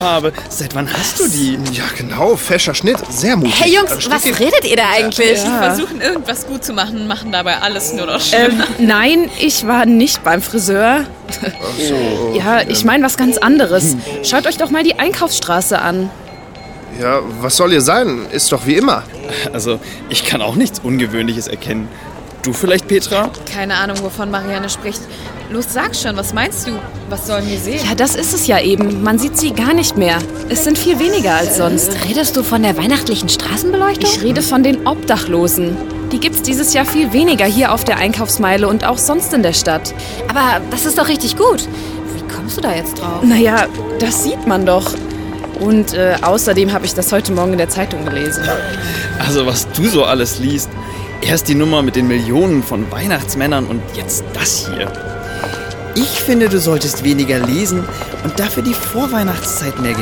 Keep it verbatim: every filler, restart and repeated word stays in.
habe. Seit wann hast du die? Ja, genau, fescher Schnitt, sehr mutig. Hey Jungs, Also was steht redet ihr da eigentlich? Die versuchen irgendwas gut zu machen, machen dabei alles nur noch Ähm, schlimmer. nein, ich war nicht beim Friseur. so, Ja, ich meine was ganz anderes. Schaut euch doch mal die Einkaufsstraße an. ja, was soll hier sein? Ist doch wie immer. Also, ich kann auch nichts Ungewöhnliches erkennen. Du vielleicht, Petra? Keine Ahnung, wovon Marianne spricht. Los, sag schon, was meinst du? Was sollen wir sehen? Ja, das ist es ja eben. Man sieht sie gar nicht mehr. Es sind viel weniger als sonst. Redest du von der weihnachtlichen Straßenbeleuchtung? Ich rede von den Obdachlosen. Die gibt's dieses Jahr viel weniger hier auf der Einkaufsmeile und auch sonst in der Stadt. Aber das ist doch richtig gut. Wie kommst du da jetzt drauf? Naja, das sieht man doch. Und äh, außerdem habe ich das heute Morgen in der Zeitung gelesen. Also, was du so alles liest. Erst die Nummer mit den Millionen von Weihnachtsmännern und jetzt das hier. Ich finde, du solltest weniger lesen und dafür die Vorweihnachtszeit mehr genießen.